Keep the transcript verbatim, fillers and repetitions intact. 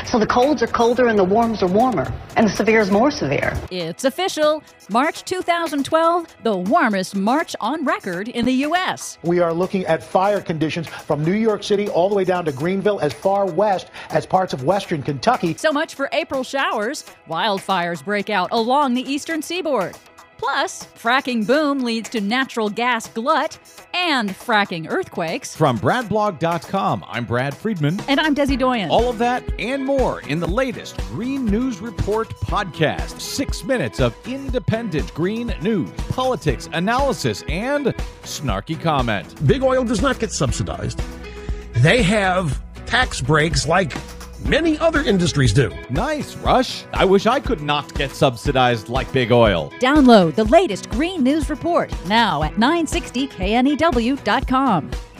So the colds are colder and the warms are warmer, and the severe is more severe. It's official. March two thousand twelve, the warmest March on record in the U S. We are looking at fire conditions from New York City all the way down to Greenville, as far west as parts of western Kentucky. So much for April showers. Wildfires break out along the eastern seaboard. Plus, fracking boom leads to natural gas glut and fracking earthquakes. From Brad Blog dot com, I'm Brad Friedman. And I'm Desi Doyen. All of that and more in the latest Green News Report podcast. Six minutes of independent green news, politics, analysis, and snarky comment. Big oil does not get subsidized. They have tax breaks like many other industries do. Nice, Rush. I wish I could not get subsidized like big oil. Download the latest Green News Report now at nine sixty K N E W dot com.